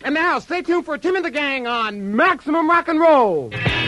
And now, stay tuned for Tim and the Gang on Maximum Rock and Roll.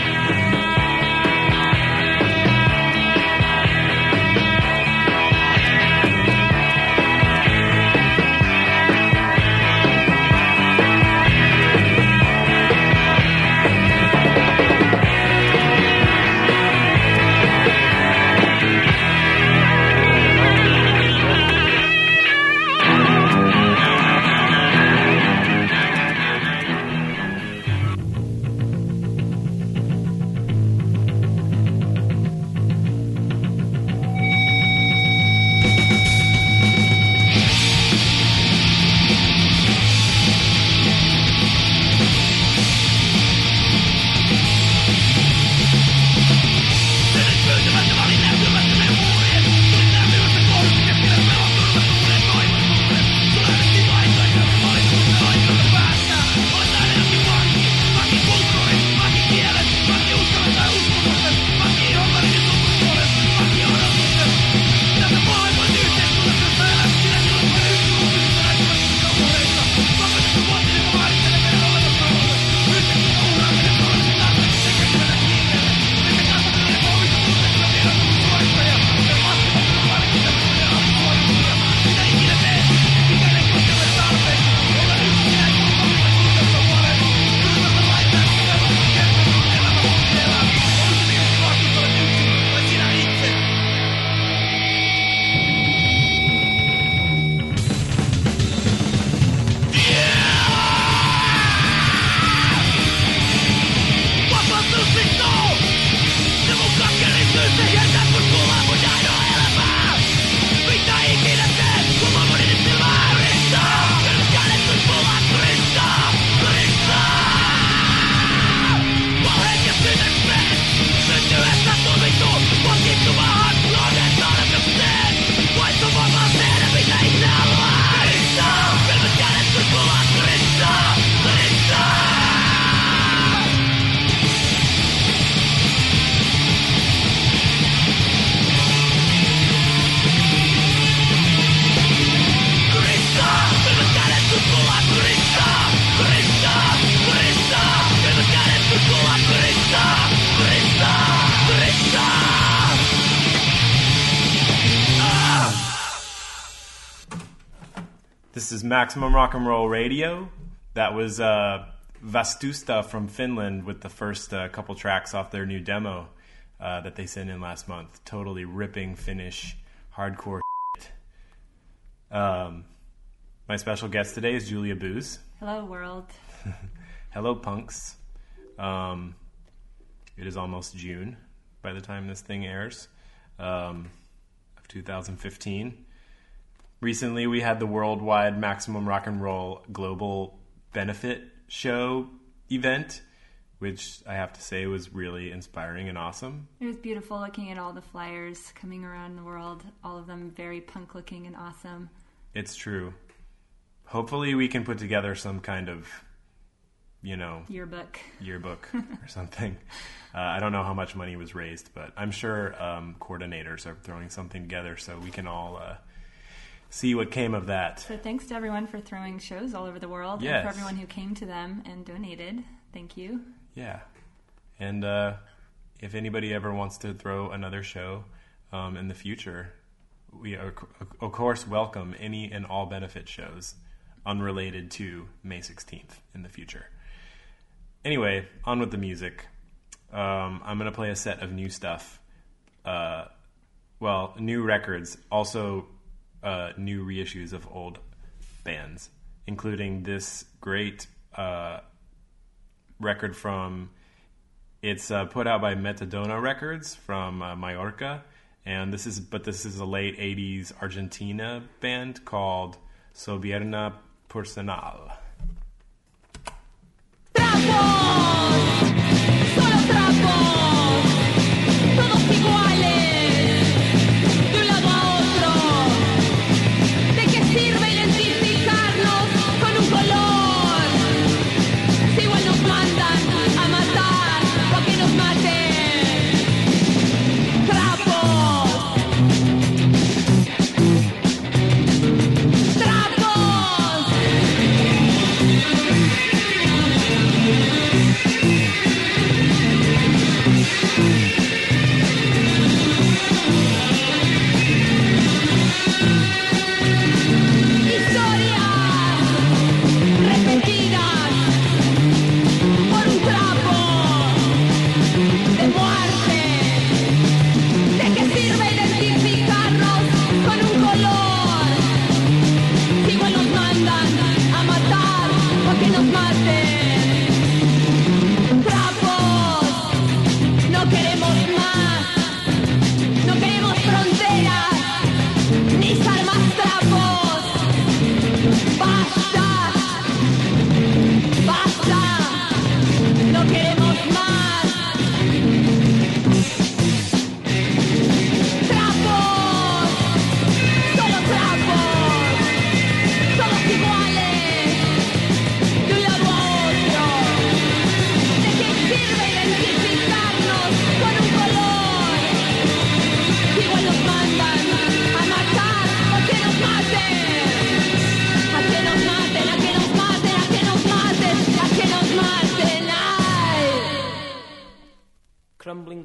This is Maximum Rock and Roll Radio. That was Vastusta from Finland with the first couple tracks off their new demo that they sent in last month. Totally ripping Finnish hardcore shit. My special guest today is Julia Booz. Hello, world. Hello, punks. It is almost June by the time this thing airs of 2015. Recently, we had the worldwide Maximum Rock and Roll Global Benefit Show event, which I have to say was really inspiring and awesome. It was beautiful looking at all the flyers coming around the world, all of them very punk looking and awesome. It's true. Hopefully we can put together some kind of, yearbook or something. I don't know how much money was raised, but I'm sure coordinators are throwing something together so we can all see what came of that. So thanks to everyone for throwing shows all over the world. Yes. And for everyone who came to them and donated. Thank you. Yeah. And if anybody ever wants to throw another show in the future, we are, of course, welcome any and all benefit shows unrelated to May 16th in the future. Anyway, on with the music. I'm going to play a set of new stuff. New records, also new reissues of old bands, including this great record from, it's put out by Metadona Records from Mallorca, and this is a late 80s Argentina band called Soberana Personal. Trapos.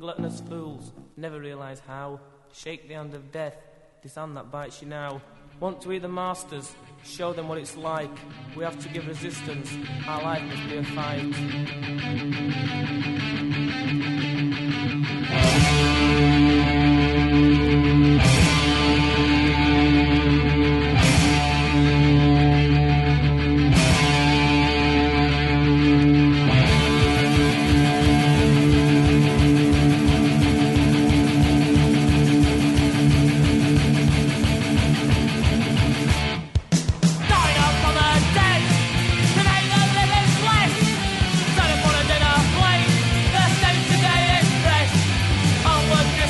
gluttonous fools, never realise how. Shake the hand of death, this hand that bites you now. Want to be the masters, show them what it's like. We have to give resistance, our life must be a fight. Onward,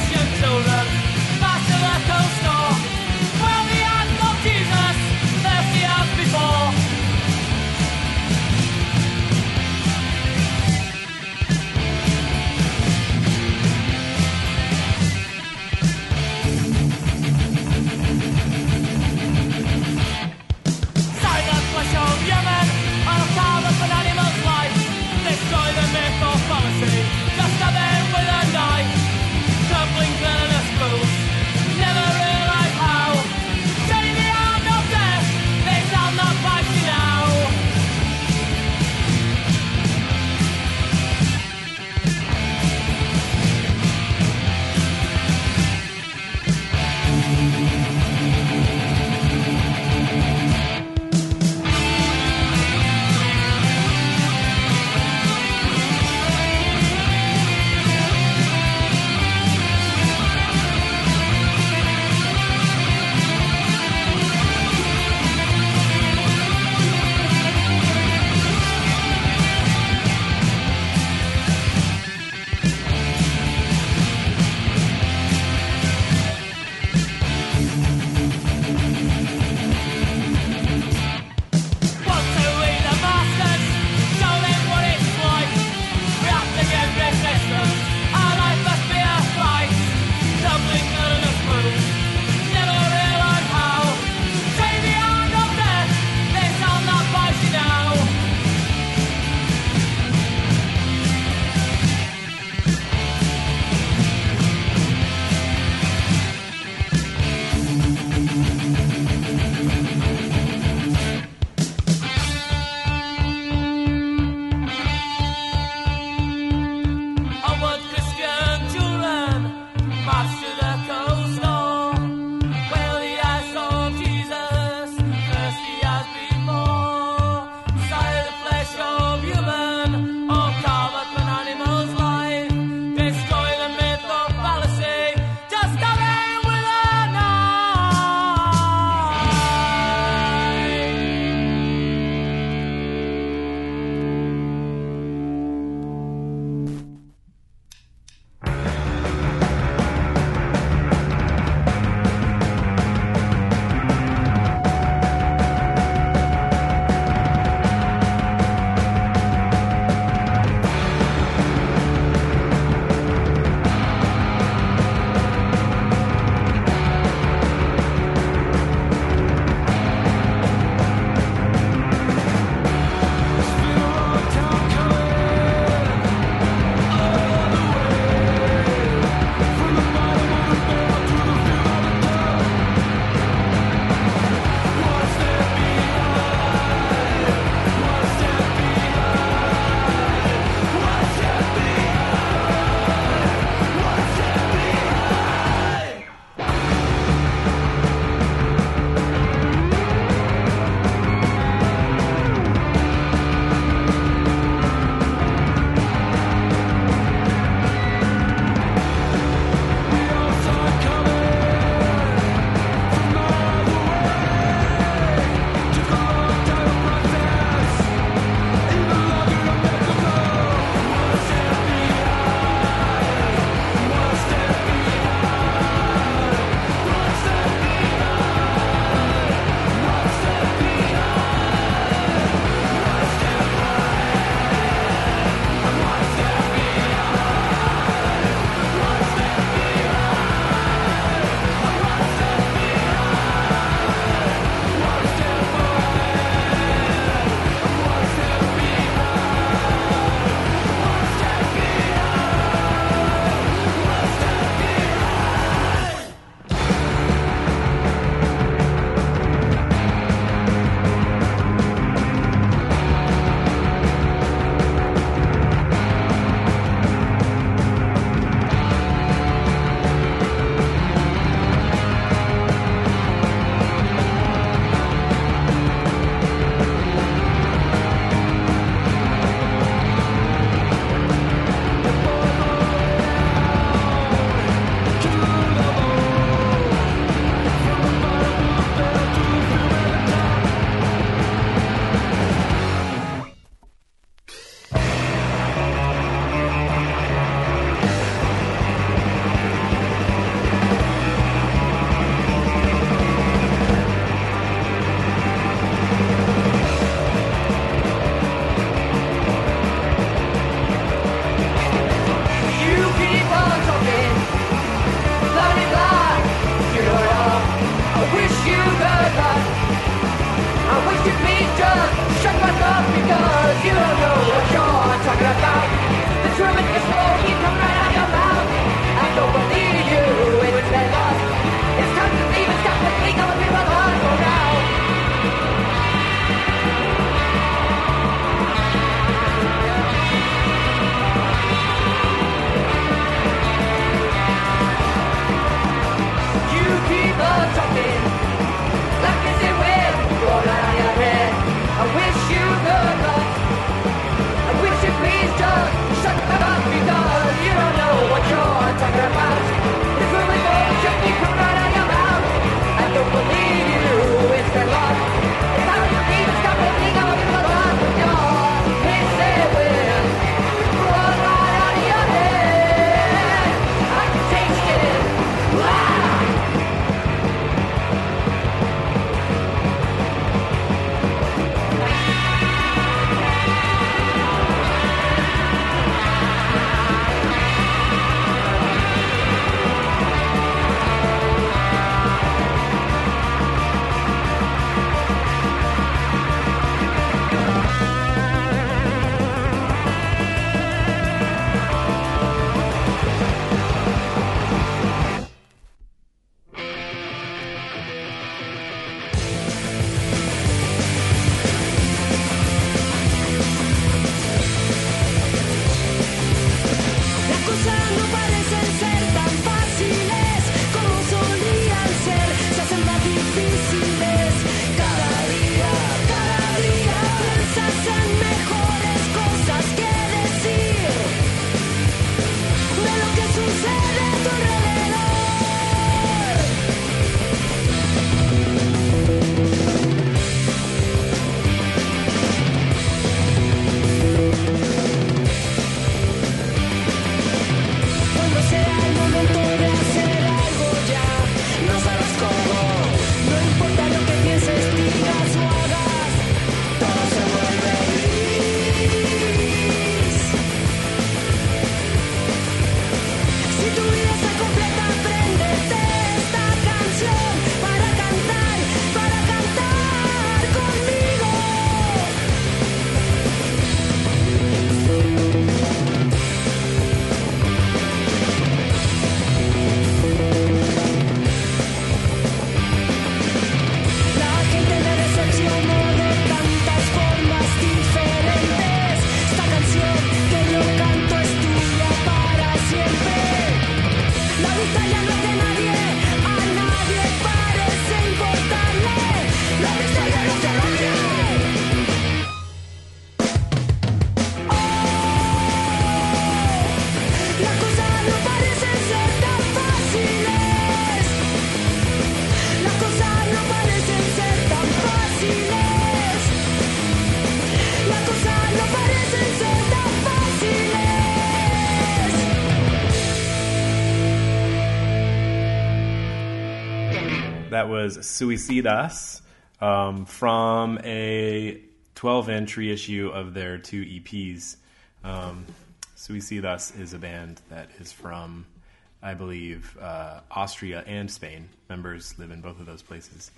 that was Suicidas from a 12-inch reissue of their 2 EPs. Suicidas is a band that is from, I believe, Austria and Spain. Members live in both of those places.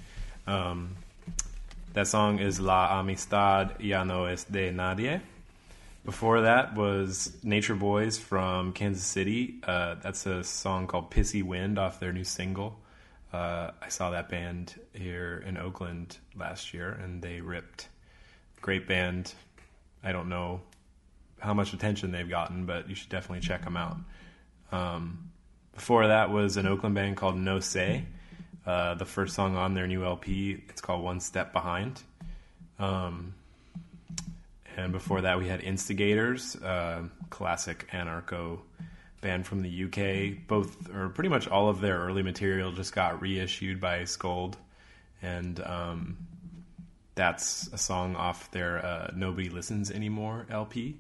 That song is La Amistad Ya No Es De Nadie. Before that was Nature Boys from Kansas City. That's a song called Pissy Wind off their new single. I saw that band here in Oakland last year, and they ripped. Great band. I don't know how much attention they've gotten, but you should definitely check them out. Before that was an Oakland band called No Say. The first song on their new LP, it's called One Step Behind. And before that, we had Instigators, classic anarcho band from the UK. Both, or pretty much all of their early material just got reissued by Scold. And that's a song off their Nobody Listens Anymore LP.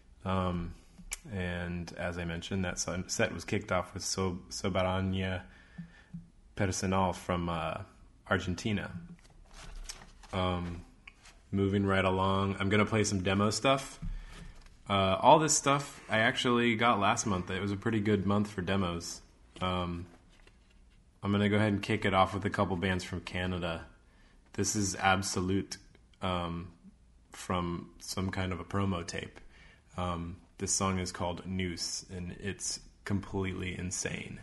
And as I mentioned, that set was kicked off with Soberania Personal from Argentina. Moving right along, I'm going to play some demo stuff. All this stuff I actually got last month. It was a pretty good month for demos. I'm going to go ahead and kick it off with a couple bands from Canada. This is Absolute from some kind of a promo tape. This song is called Noose, and it's completely insane.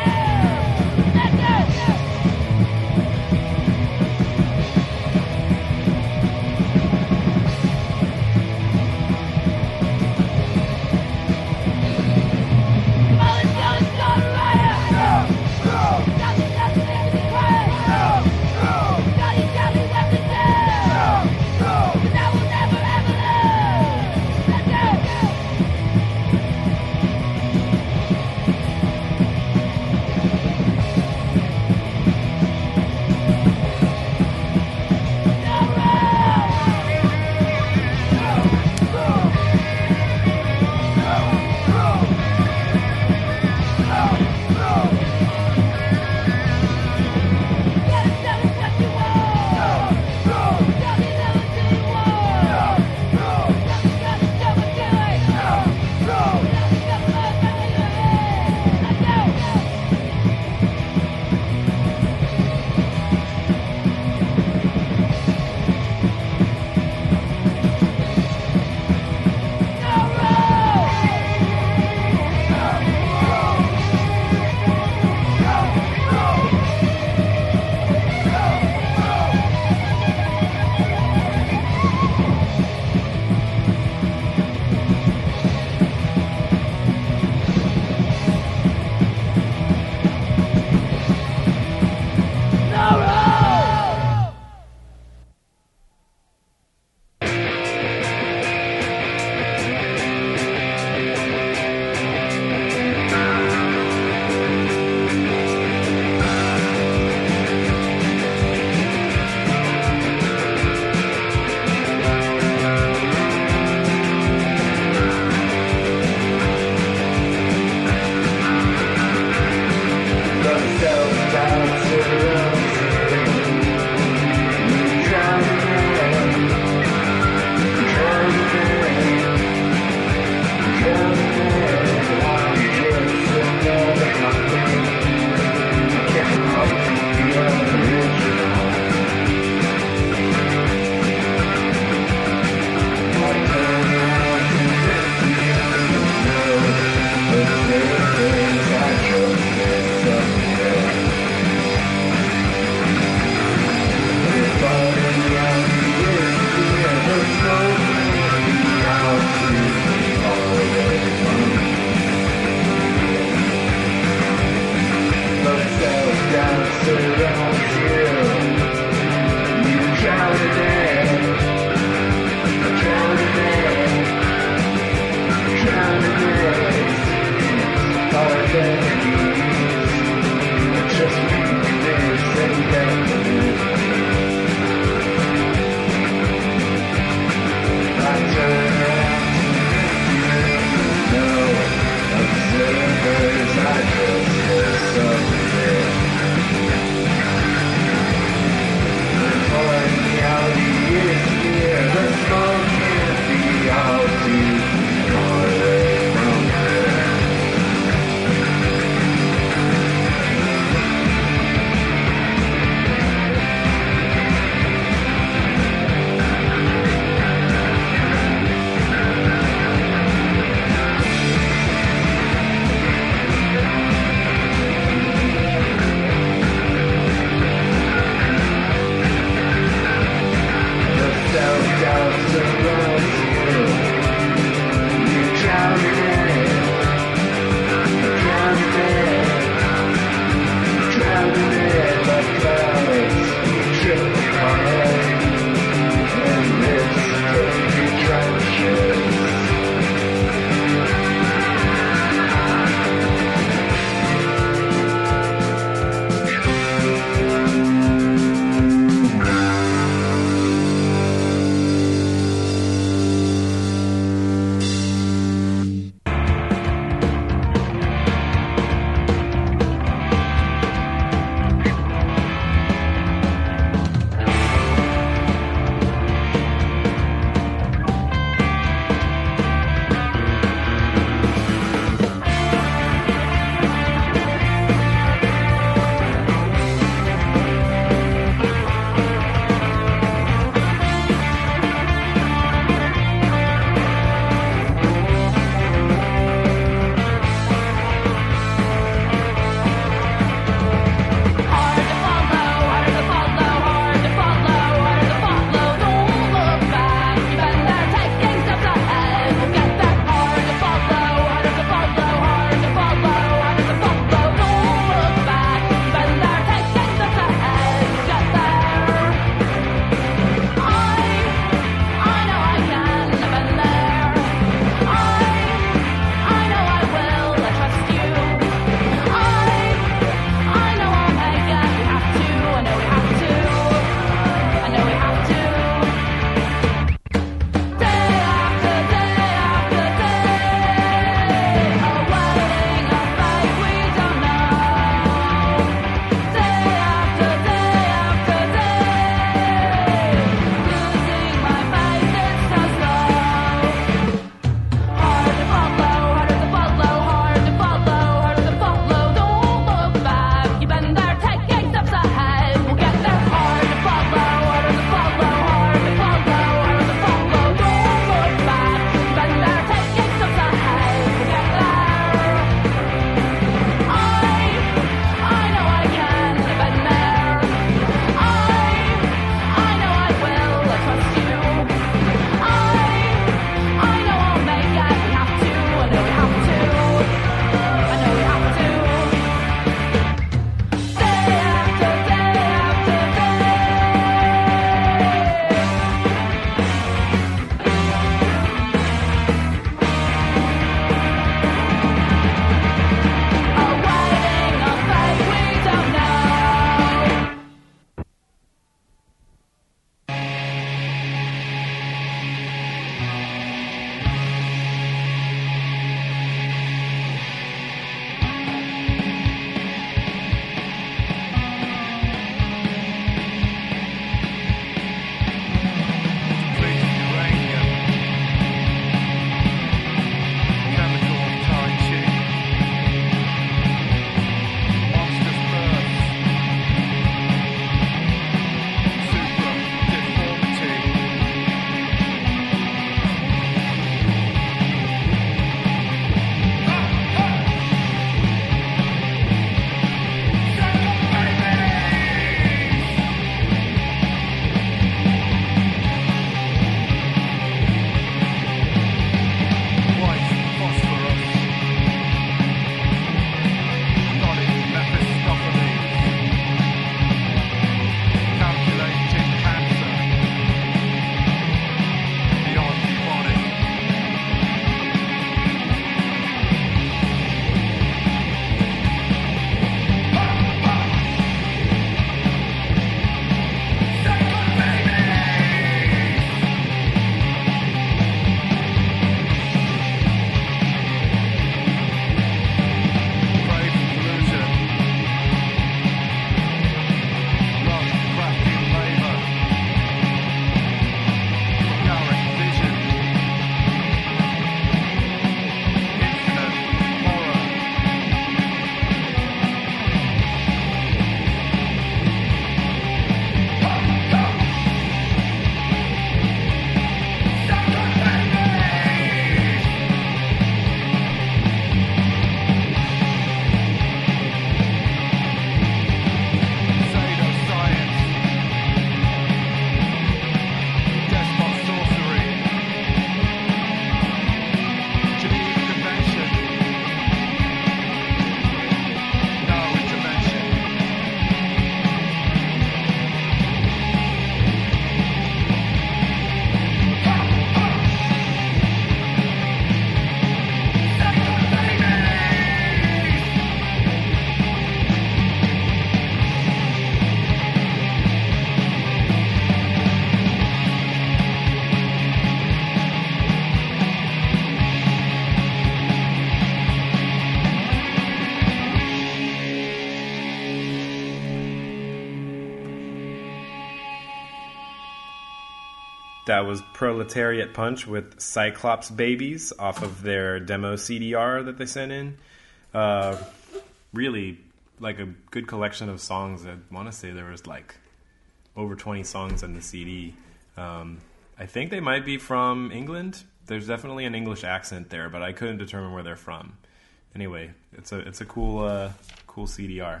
That was Proletariat Punch with Cyclops Babies off of their demo CDR that they sent in. Really, like a good collection of songs. I want to say there was like over 20 songs in the CD. I think they might be from England. There's definitely an English accent there, but I couldn't determine where they're from. Anyway, it's a cool CDR.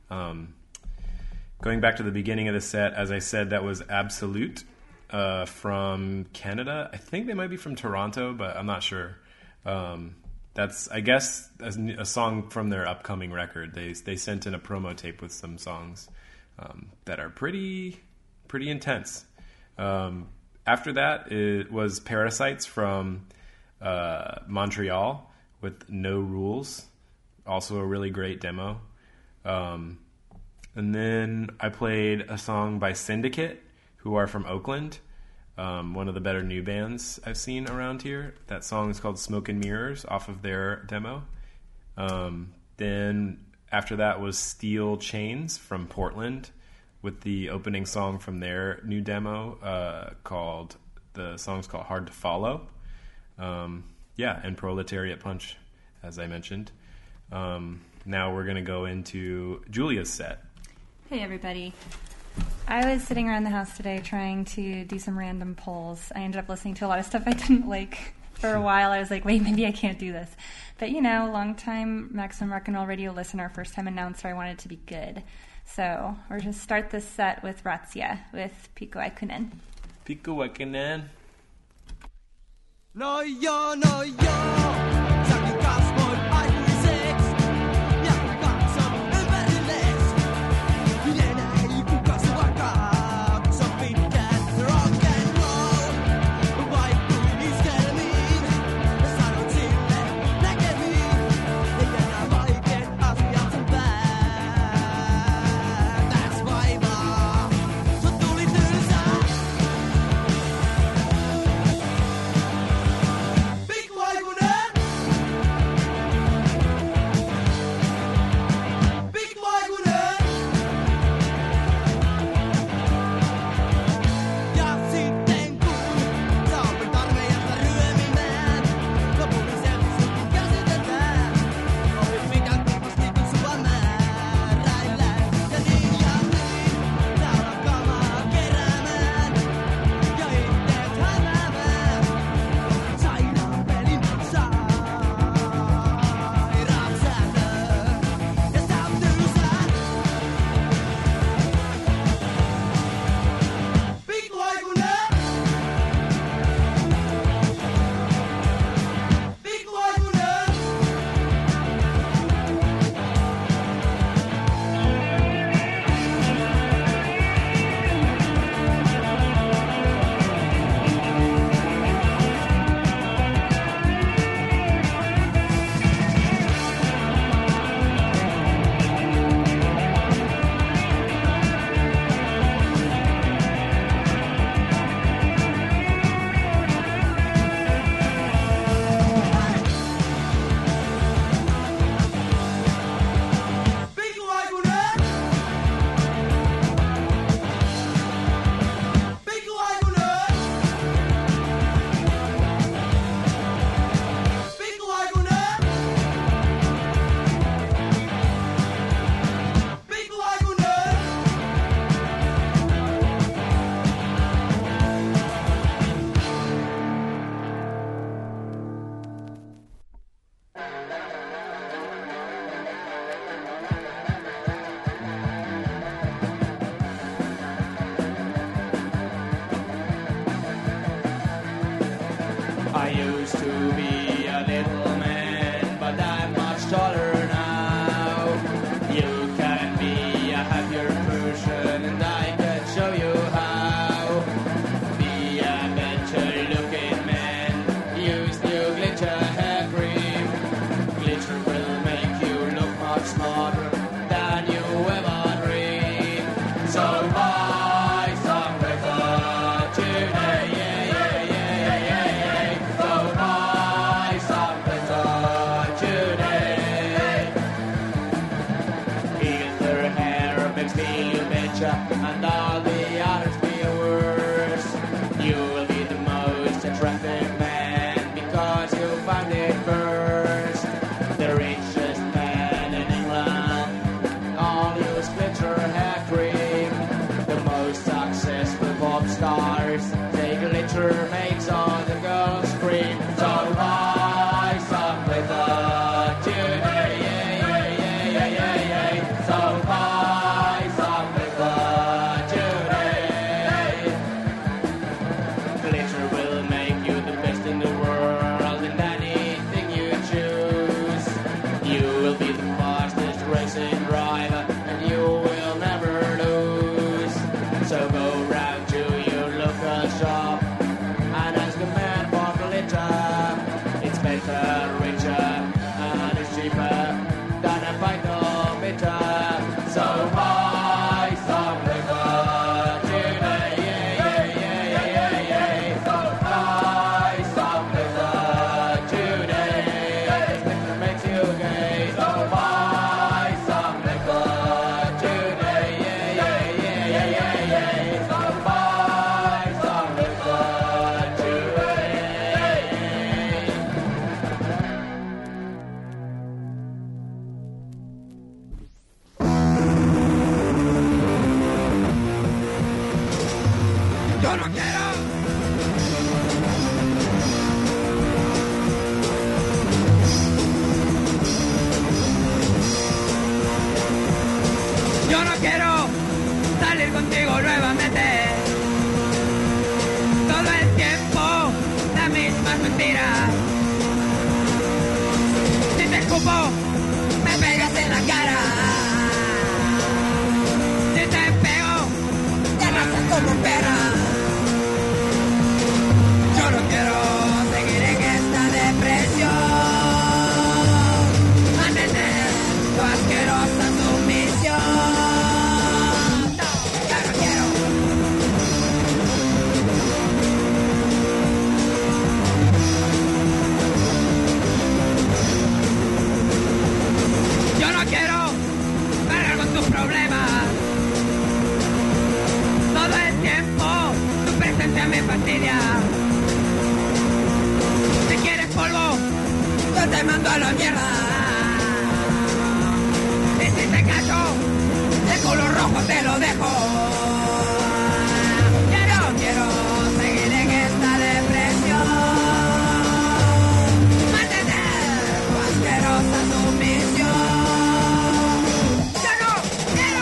Going back to the beginning of the set, as I said, that was Absolute from Canada. I think they might be from Toronto, but I'm not sure. That's, I guess, a song from their upcoming record. They sent in a promo tape with some songs that are pretty intense. After that, it was Parasites from Montreal with No Rules. Also a really great demo. And then I played a song by Syndicate, who are from Oakland. One of the better new bands I've seen around here. That song is called Smoke and Mirrors off of their demo. Then after that was Steel Chains from Portland with the opening song from their new demo the song's called Hard to Follow. And Proletariat Punch, as I mentioned. Now we're going to go into Julia's set. Hey, everybody. I was sitting around the house today trying to do some random polls. I ended up listening to a lot of stuff I didn't like for a while. I was like, wait, maybe I can't do this. But, long-time Maximum Rock and Roll Radio listener, first-time announcer, I wanted it to be good. So we're going to start this set with Razzia with Pikku Aikkonen. Pikku Aikkonen. No, säkin kasvoin aikuiseksi. Ja katson ympärillesi. Enää ei kuka suakaan, kun se on pitkään rock and roll. Vaihtuin iskelmiin ja sanoin sille näkemiin. Eikä nää vaikeet asiat sun päätäs vaivaa. Sut tuli tylsää. Pikku Aikkonen! Pikku Aikkonen! Ja sitten kun sä opit armeijasta ryömimään, lopullisesti sutkin käsitetään. Opit mikä kummasti kun sua määräillään. Ja niin, sä alat kamaa keräämään. Ja itteet hämäämään. Sairaan pelin sairaan sääntö. Ja sä oot tylsää. Pikku Aikkonen! Pikku Aikkonen! Pikku Aikkonen! Pikku Aikkonen! Pikku Aikkonen! Pikku Aikkonen! I used to be a little man, but I'm much taller now. You can be a happier person, and I can show you how. Be a better looking man, use new glitter hair cream. Glitter will make you look much smarter than you ever dreamed. So buy some glitter today, yeah, yeah, yeah, yeah, yeah, yeah. So buy some glitter today. Glitter hair makes me better, and all the others feel worse. You will be Yo no quiero. Yo no quiero salir contigo nuevamente. Todo el tiempo las mismas mentiras. Si te escupo, me pegas en la cara. Si te pego, te arrasas como perra. Yo no quiero seguir en esta depresión. Mantener tu asquerosa sumisión. No, ya no quiero. Yo no quiero cargar con tus problemas. Todo el tiempo tu presencia me fastidia. Si quieres polvo, yo te mando a la mierda. Y si te cacho, el color rojo te lo dejo. Ya no quiero seguir en esta depresión. Mantener tu asquerosa sumisión. ¡Yo no quiero!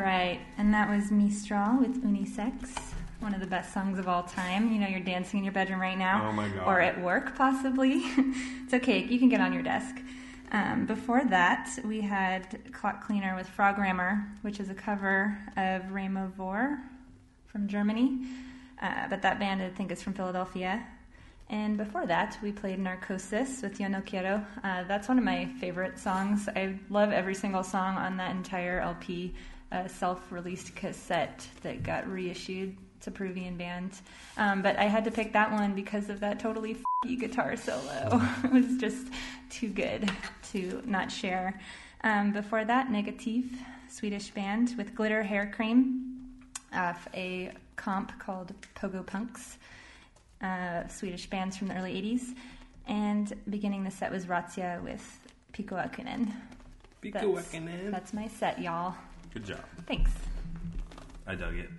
right, and that was Mistral with Unisex, one of the best songs of all time. You know, you're dancing in your bedroom right now. Oh my God. Or at work, possibly. It's okay, you can get on your desk. Before that, we had Clock Cleaner with Frog Rammer, which is a cover of Remo Vor from Germany. But that band, I think, is from Philadelphia. And before that, we played Narcosis with Yo No Quiero. That's one of my favorite songs. I love every single song on that entire LP, self-released cassette that got reissued. It's a Peruvian band. But I had to pick that one because of that totally f***y guitar solo. It was just too good to not share. Before that, Negativ, Swedish band with Glitter Hair Cream, off a comp called Pogo Punks. Swedish bands from the early 80s. And beginning the set was Razzia with Pico Akinen. That's my set, y'all. Good job. Thanks. I dug it.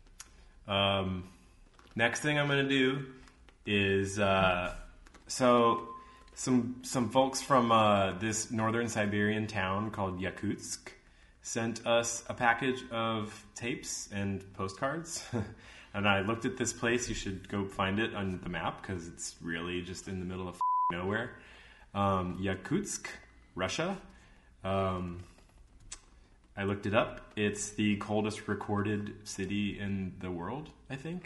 Next thing I'm going to do is so some folks from this northern Siberian town called Yakutsk sent us a package of tapes and postcards. And I looked at this place. You should go find it on the map because it's really just in the middle of nowhere. Yakutsk, Russia. I looked it up. It's the coldest recorded city in the world, I think.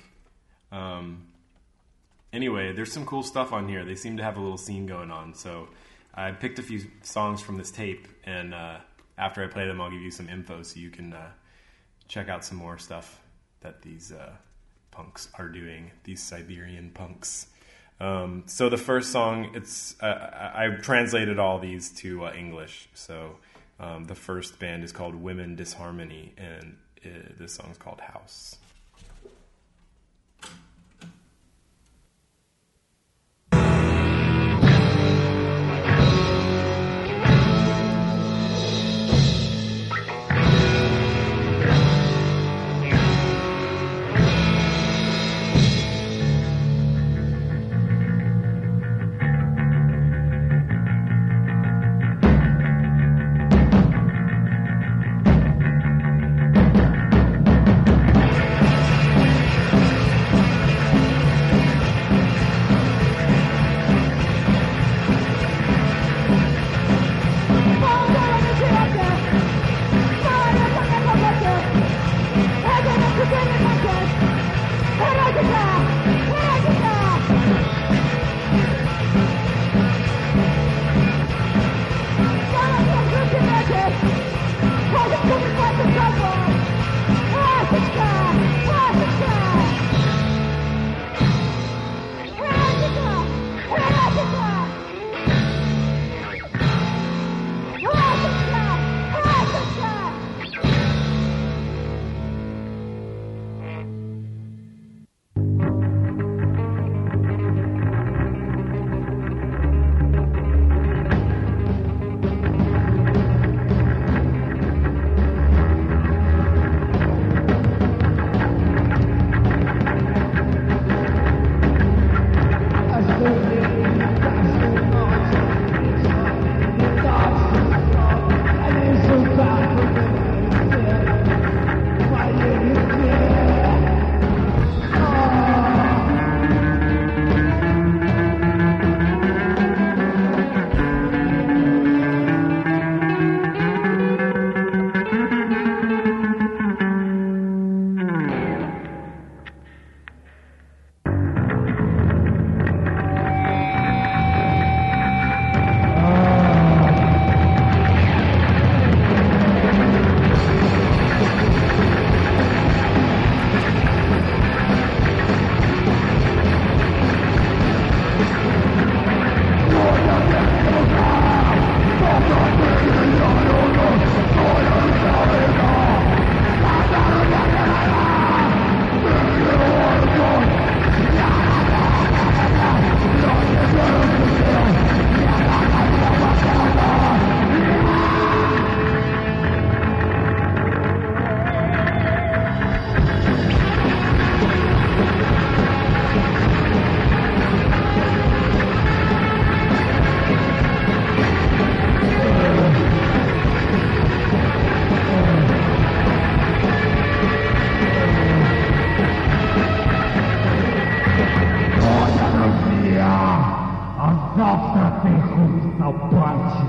Anyway, there's some cool stuff on here. They seem to have a little scene going on. So I picked a few songs from this tape, and after I play them, I'll give you some info so you can check out some more stuff that these punks are doing, these Siberian punks. So the first song, I've translated all these to English. So the first band is called Women Disharmony, and this song's called House. no punches.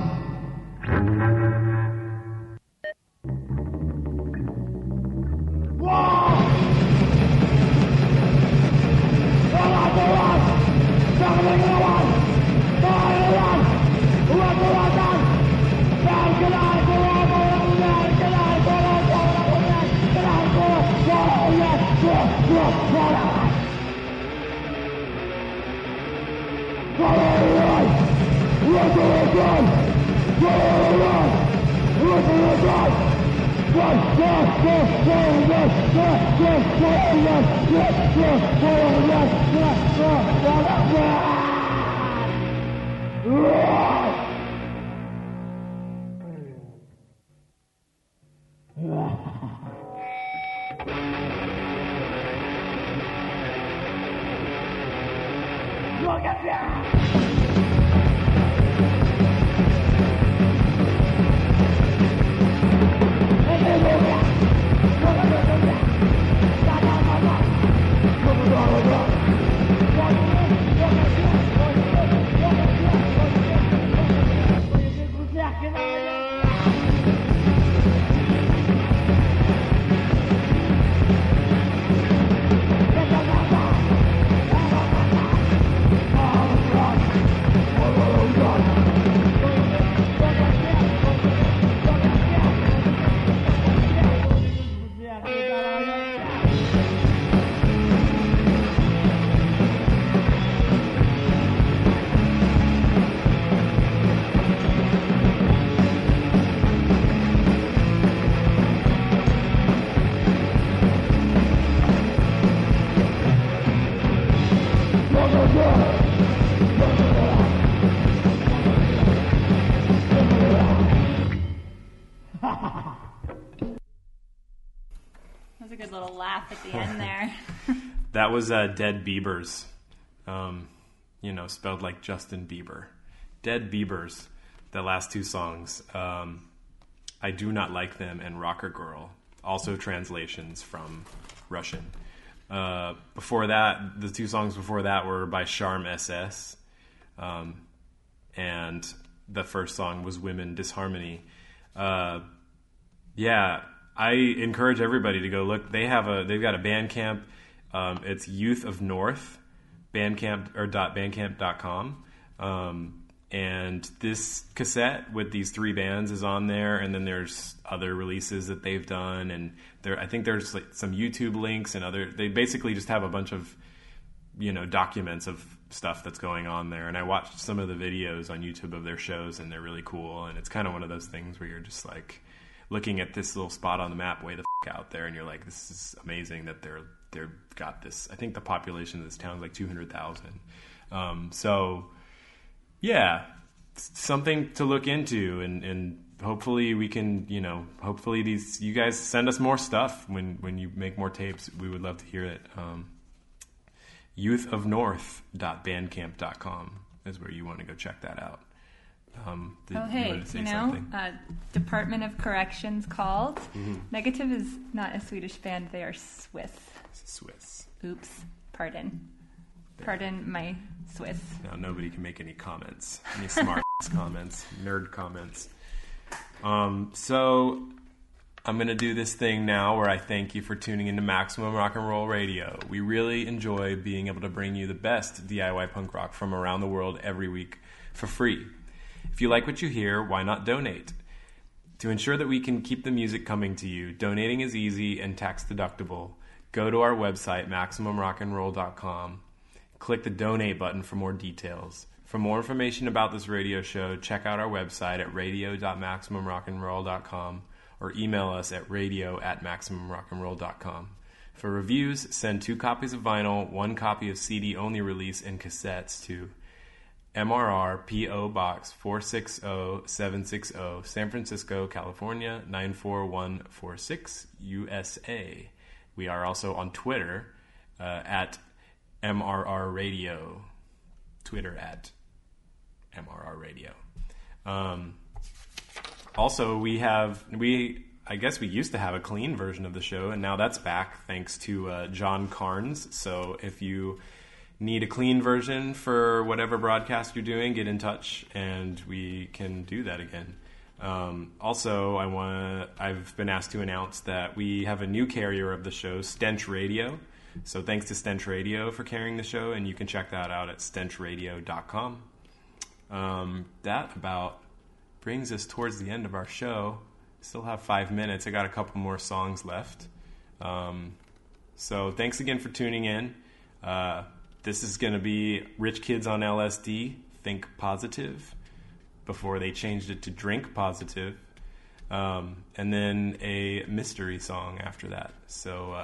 That was a good little laugh at the end there. That was Dead Biebers. Spelled like Justin Bieber. Dead Biebers, the last two songs. I Do Not Like Them and Rocker Girl. Also translations from Russian. Before that, the two songs before that were by Charm SS. And the first song was Women Disharmony. I encourage everybody to go look. They've got a Bandcamp. It's Youth of North, bandcamp.com. And this cassette with these three bands is on there, and then there's other releases that they've done, and I think there's like some YouTube links and they basically just have a bunch of documents of stuff that's going on there. And I watched some of the videos on YouTube of their shows, and they're really cool. And it's kind of one of those things where you're just like looking at this little spot on the map way the out there, and you're like, this is amazing that they're got this. I think the population of this town is like 200,000. So yeah, something to look into, and hopefully we can, hopefully you guys send us more stuff when you make more tapes. We would love to hear it. youthofnorth.bandcamp.com is where you want to go check that out. Department of Corrections called. Mm-hmm. Negative is not a Swedish band. They are Swiss. Swiss. Oops. Pardon my Swiss. Now nobody can make any comments. Any smart comments. Nerd comments. So I'm going to do this thing now where I thank you for tuning into Maximum Rock and Roll Radio. We really enjoy being able to bring you the best DIY punk rock from around the world every week for free. If you like what you hear, why not donate? To ensure that we can keep the music coming to you, donating is easy and tax deductible. Go to our website, MaximumRockandRoll.com. Click the donate button for more details. For more information about this radio show, check out our website at radio.MaximumRockandRoll.com or email us at radio@MaximumRockandRoll.com. For reviews, send 2 copies of vinyl, 1 copy of CD-only release, and cassettes to MRR P.O. Box 460760, San Francisco, California 94146, USA. We are also on Twitter at MRR Radio. Twitter at MRR Radio. Also, I guess we used to have a clean version of the show, and now that's back thanks to John Carnes. So if you need a clean version for whatever broadcast you're doing, get in touch and we can do that again. Also, I've been asked to announce that we have a new carrier of the show, Stench Radio. So thanks to Stench Radio for carrying the show, and you can check that out at stenchradio.com. That about brings us towards the end of our show. Still have 5 minutes. I got a couple more songs left. So thanks again for tuning in. This is going to be Rich Kids on LSD, Think Positive, before they changed it to Drink Positive, and then a mystery song after that. So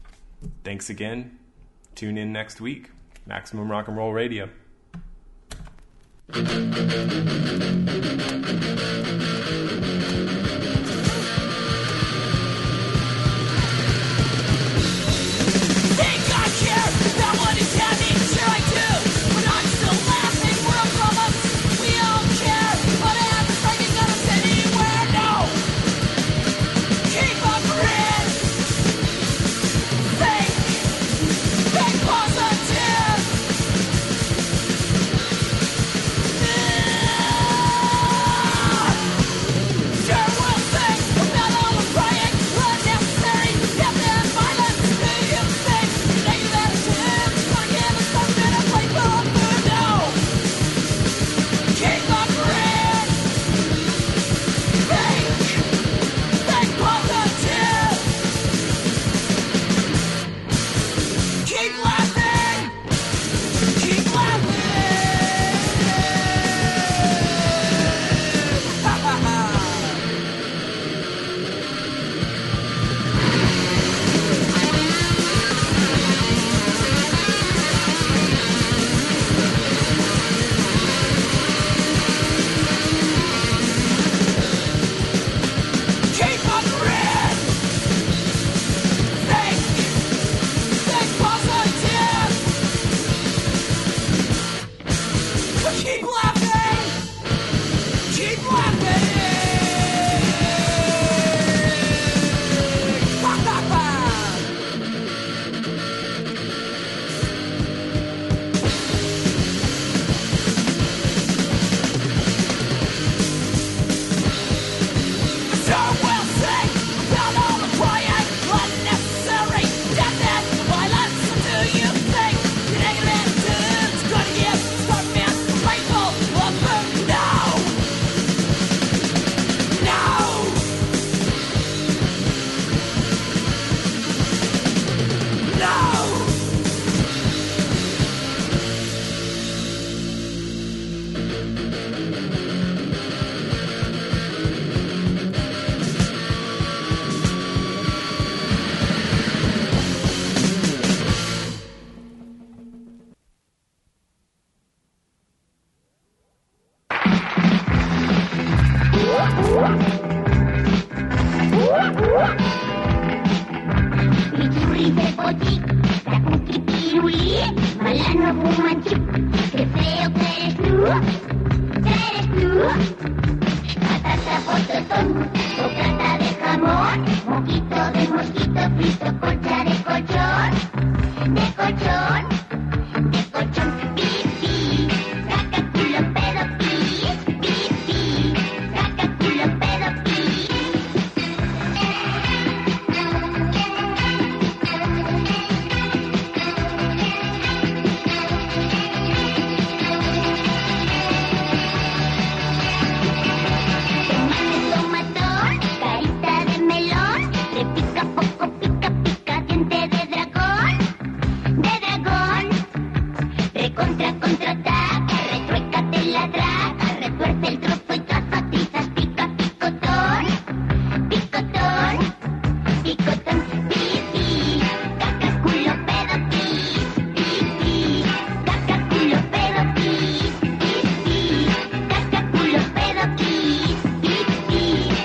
thanks again. Tune in next week. Maximum Rock and Roll Radio.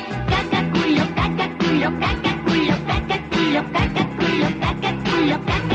Caca, culo, caca, culo, caca, culo, caca, culo, caca, culo, caca.